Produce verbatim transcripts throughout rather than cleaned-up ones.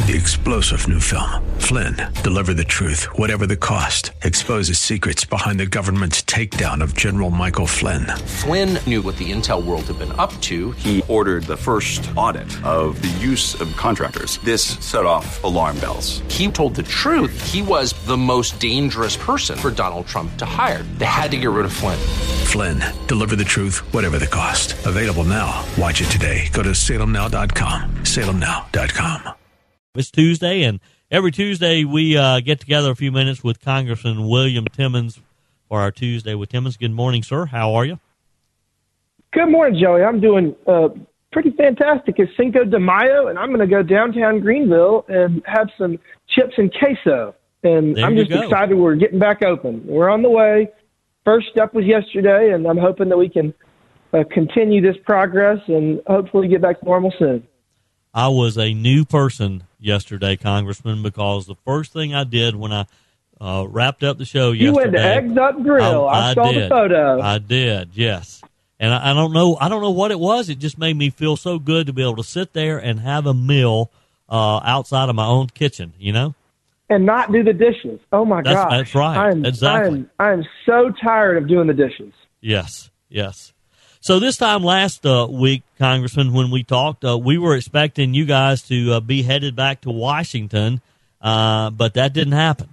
The explosive new film, Flynn, deliver the truth, whatever the cost, exposes secrets behind the government's takedown of General Michael Flynn. Flynn knew what the intel world had been up to. He ordered the first audit of the use of contractors. This set off alarm bells. He told the truth. He was the most dangerous person for Donald Trump to hire. They had to get rid of Flynn. Flynn, deliver the truth, whatever the cost. Available now. Watch it today. Go to salem now dot com. salem now dot com. It's Tuesday, and every Tuesday we uh, get together a few minutes with Congressman William Timmons for our Tuesday with Timmons. Good morning, sir. How are you? Good morning, Joey. I'm doing uh, pretty fantastic. It's Cinco de Mayo, and I'm going to go downtown Greenville and have some chips and queso. And There I'm you just go. excited we're getting back open. We're on the way. First step was yesterday, and I'm hoping that we can uh, continue this progress and hopefully get back to normal soon. I was a new person yesterday, Congressman, because the first thing I did when I uh, wrapped up the show You yesterday, went to Eggs Up Grill. I, I saw did. the photo. I did, yes. And I, I don't know, I don't know what it was. It just made me feel so good to be able to sit there and have a meal uh, outside of my own kitchen. You know, and not do the dishes. Oh, my That's- gosh. that's right. I'm, Exactly. I'm, I'm so tired of doing the dishes. yes, yes. So this time last uh, week, Congressman, when we talked, uh, we were expecting you guys to uh, be headed back to Washington, uh, but that didn't happen.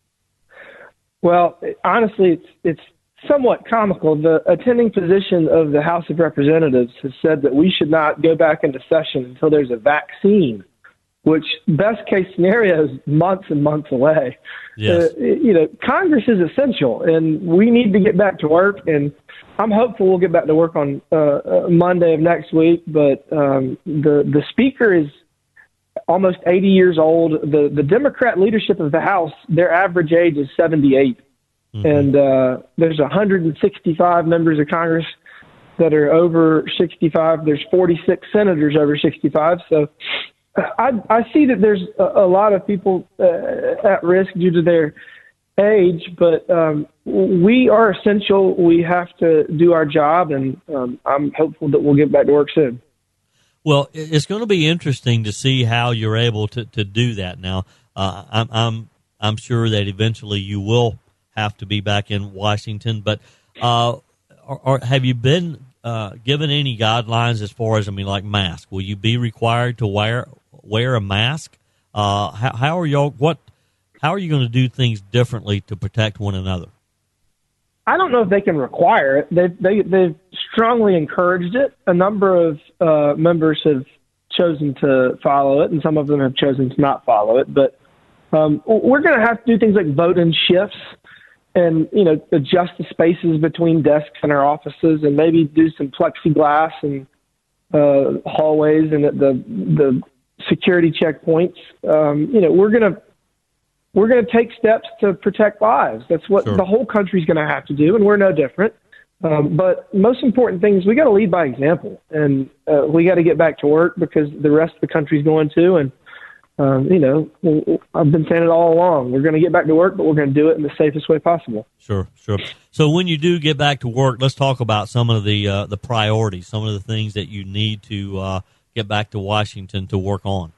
Well, honestly, it's it's somewhat comical. The attending physician of the House of Representatives has said that we should not go back into session until there's a vaccine, which best case scenario is months and months away. Yes. Uh, you know, Congress is essential, and we need to get back to work. And I'm hopeful we'll get back to work on uh, uh, Monday of next week. But um, the the speaker is almost eighty years old. The the Democrat leadership of the House, their average age is seventy-eight. Mm-hmm. And uh, there's one hundred sixty-five members of Congress that are over sixty-five. There's forty-six senators over sixty-five. So I, I see that there's a, a lot of people uh, at risk due to their age, but um, we are essential. We have to do our job, and um, I'm hopeful that we'll get back to work soon. Well, it's going to be interesting to see how you're able to, to do that. Now, uh, I'm I'm I'm sure that eventually you will have to be back in Washington. But uh, or, or have you been uh, given any guidelines as far as, I mean, like mask? Will you be required to wear wear a mask? Uh, how, how are y'all? What? How are you going to do things differently to protect one another? I don't know if they can require it. They've, they, they've strongly encouraged it. A number of uh, members have chosen to follow it, and some of them have chosen to not follow it. But um, we're going to have to do things like vote in shifts and, you know, adjust the spaces between desks in our offices and maybe do some plexiglass and uh, hallways and at the, the security checkpoints. Um, you know, we're going to We're going to take steps to protect lives. That's what Sure. the whole country's going to have to do, and we're no different. Um, but most important thing is we got to lead by example, and uh, we got to get back to work because the rest of the country's going to. And um, you know, I've been saying it all along. We're going to get back to work, but we're going to do it in the safest way possible. Sure, sure. So when you do get back to work, let's talk about some of the uh, the priorities, some of the things that you need to uh, get back to Washington to work on.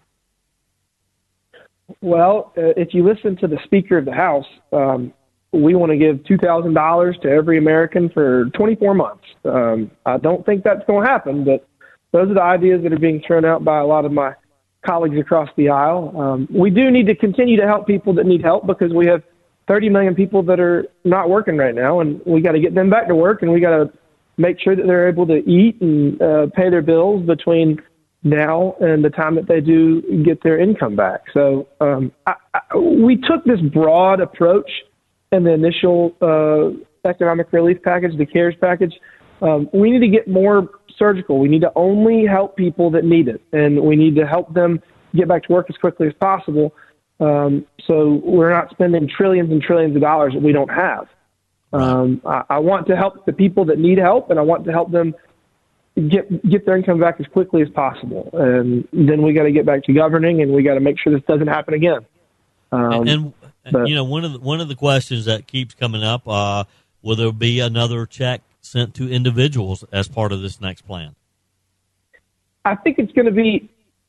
Well, uh, if you listen to the Speaker of the House, um, we want to give two thousand dollars to every American for twenty-four months. Um, I don't think that's going to happen, but those are the ideas that are being thrown out by a lot of my colleagues across the aisle. Um, we do need to continue to help people that need help because we have thirty million people that are not working right now, and we got to get them back to work, and we got to make sure that they're able to eat and uh, pay their bills between now and the time that they do get their income back. So um, I, I, we took this broad approach in the initial uh, economic relief package, the CARES package. Um, we need to get more surgical. We need to only help people that need it, and we need to help them get back to work as quickly as possible. Um, so we're not spending trillions and trillions of dollars that we don't have. Um, I, I want to help the people that need help, and I want to help them get get their income back as quickly as possible. And then we got to get back to governing, and we got to make sure this doesn't happen again. Um, and, but, you know, one of the, one of the questions that keeps coming up, uh, will there be another check sent to individuals as part of this next plan? I think it's going to be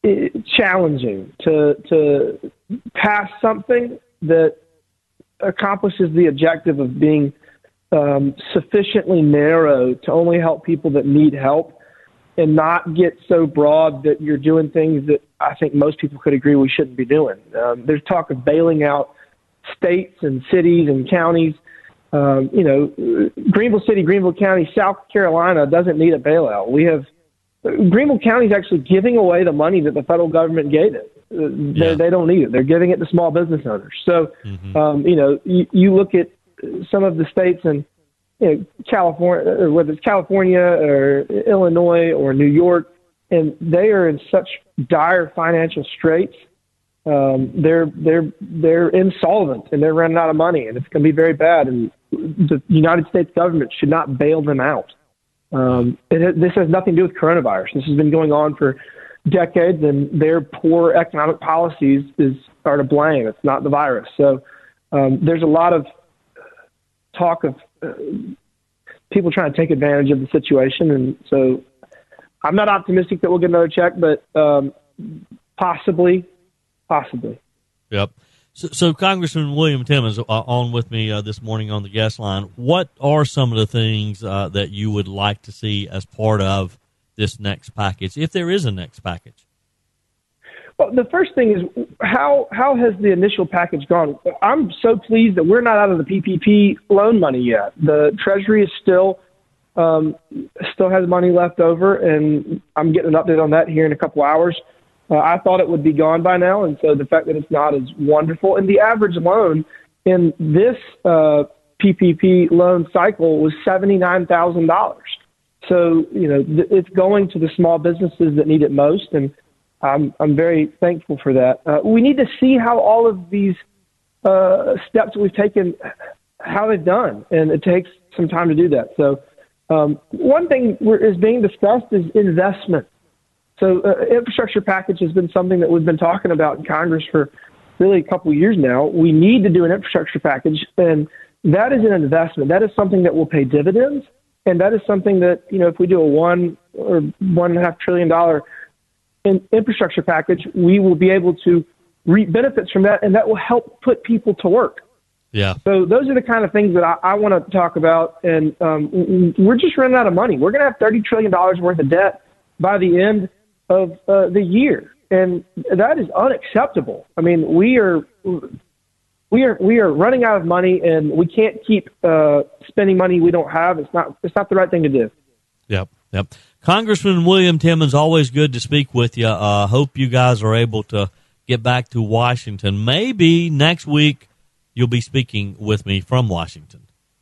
challenging to to pass something that accomplishes the objective of being um, sufficiently narrow to only help people that need help, and not get so broad that you're doing things that I think most people could agree we shouldn't be doing. Um, there's talk of bailing out states and cities and counties. Um, you know, Greenville City, Greenville County, South Carolina doesn't need a bailout. We have Greenville County is actually giving away the money that the federal government gave it. Uh, Yeah. they, they don't need it. They're giving it to small business owners. So, Mm-hmm. um, you know, you, you look at some of the states in you know, California, or whether it's California or Illinois or New York, and they are in such dire financial straits. Um, they're they're they're insolvent and they're running out of money, and it's going to be very bad. And the United States government should not bail them out. Um, it, this has nothing to do with coronavirus. This has been going on for decades, and their poor economic policies is are to blame. It's not the virus. So um, there's a lot of talk of uh, people trying to take advantage of the situation, and so I'm not optimistic that we'll get another check, but um, possibly, possibly. Yep. So, so Congressman William Timmons uh, on with me uh, this morning on the guest line. What are some of the things uh, that you would like to see as part of this next package, if there is a next package? Well, the first thing is how how has the initial package gone? I'm so pleased that we're not out of the P P P loan money yet. The Treasury is still um, still has money left over, and I'm getting an update on that here in a couple hours. Uh, I thought it would be gone by now, and so the fact that it's not is wonderful. And the average loan in this uh, P P P loan cycle was seventy-nine thousand dollars. So, you know, th- it's going to the small businesses that need it most, and I'm I'm very thankful for that. Uh, we need to see how all of these uh, steps we've taken, how they've done, and it takes some time to do that. So um, one thing we're, is being discussed is investment. So uh, infrastructure package has been something that we've been talking about in Congress for really a couple of years now. We need to do an infrastructure package, and that is an investment. That is something that will pay dividends, and that is something that, you know, if we do a one or one and a half trillion dollar in infrastructure package, we will be able to reap benefits from that, and that will help put people to work. Yeah. So those are the kind of things that I, I want to talk about, and um, we're just running out of money. We're going to have thirty trillion dollars worth of debt by the end of uh, the year, and that is unacceptable. I mean, we are we are we are running out of money, and we can't keep uh, spending money we don't have. It's not it's not the right thing to do. Yep. Yep. Congressman William Timmons, always good to speak with you. Uh, hope you guys are able to get back to Washington. Maybe next week you'll be speaking with me from Washington.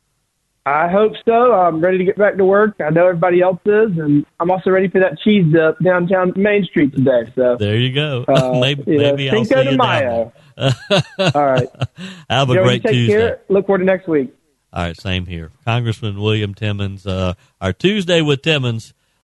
I hope so. I'm ready to get back to work. I know everybody else is, and I'm also ready for that cheese dip downtown Main Street today. So there you go. Uh, maybe you know, maybe I'll see Cinco de you Mayo. down there. All right. Have a Joey, great take Tuesday. Care. Look forward to next week. All right, same here. Congressman William Timmons, uh, our Tuesday with Timmons